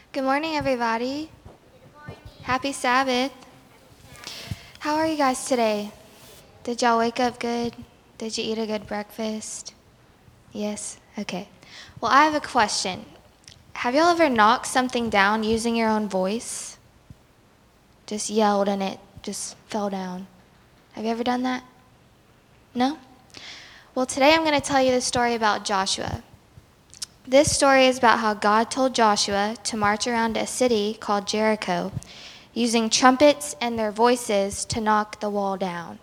Good morning, everybody. Happy Sabbath. How are you guys today? Did y'all wake up good? Did you eat a good breakfast? Yes? Okay. Well, I have a question. Have y'all ever knocked something down using your own voice? Just yelled and it just fell down. Have you ever done that? No? Well, today I'm going to tell you the story about Joshua. This story is about how God told Joshua to march around a city called Jericho, using trumpets and their voices to knock the wall down.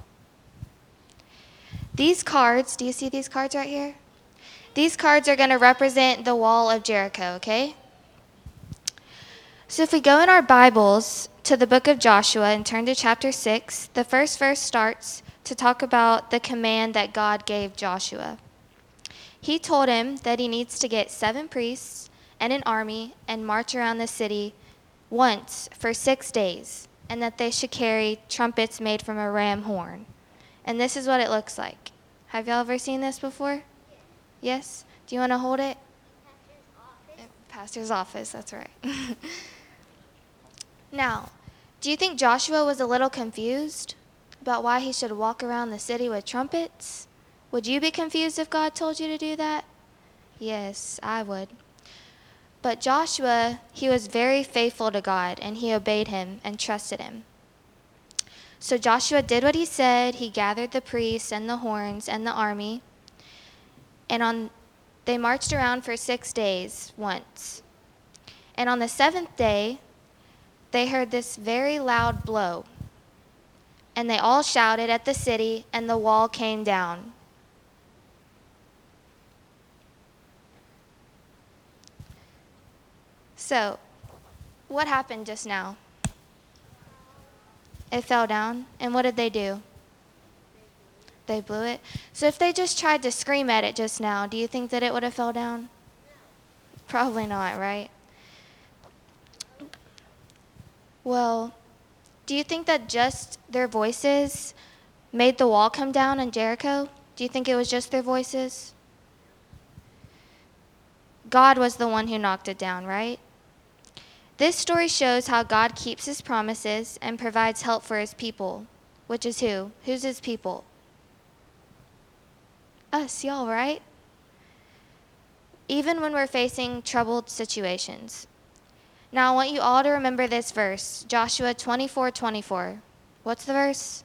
These cards, do you see these cards right here? These cards are going to represent the wall of Jericho, okay? So if we go in our Bibles to the book of Joshua and turn to chapter 6, the first verse starts to talk about the command that God gave Joshua. He told him that he needs to get 7 priests and an army and march around the city once for 6 days, and that they should carry trumpets made from a ram horn. And this is what it looks like. Have y'all ever seen this before? Yes? Do you want to hold it? Pastor's office, that's right. Now, do you think Joshua was a little confused about why he should walk around the city with trumpets? Would you be confused if God told you to do that? Yes, I would. But Joshua, he was very faithful to God, and he obeyed him and trusted him. So Joshua did what he said. He gathered the priests and the horns and the army, and they marched around for 6 days once. And on the 7th day, they heard this very loud blow, and they all shouted at the city, and the wall came down. So, what happened just now? It fell down, and what did they do? They blew it. So if they just tried to scream at it just now, do you think that it would have fell down? Probably not, right? Well, do you think that just their voices made the wall come down in Jericho? Do you think it was just their voices? God was the one who knocked it down, right? This story shows how God keeps his promises and provides help for his people, which is who? Who's his people? Us, y'all, right? Even when we're facing troubled situations. Now I want you all to remember this verse, Joshua 24:24. What's the verse?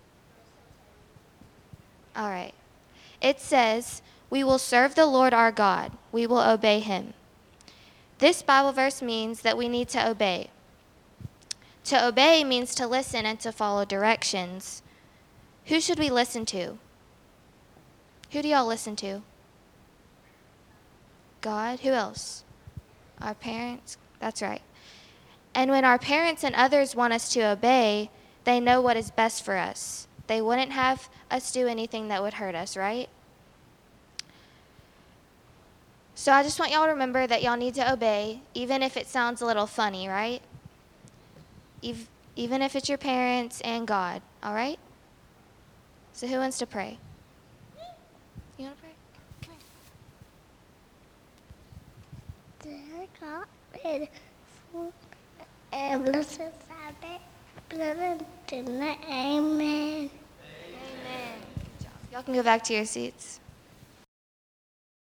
All right. It says, "We will serve the Lord our God. We will obey him." This Bible verse means that we need to obey. To obey means to listen and to follow directions. Who should we listen to? Who do y'all listen to? God. Who else? Our parents. That's right. And when our parents and others want us to obey, they know what is best for us. They wouldn't have us do anything that would hurt us, right? So I just want y'all to remember that y'all need to obey, even if it sounds a little funny, right? Even if it's your parents and God, all right? So who wants to pray? You want to pray? Come Dear God, faithful and blessed Sabbath, blessed tonight, amen. here. Amen. Good job. Y'all can go back to your seats.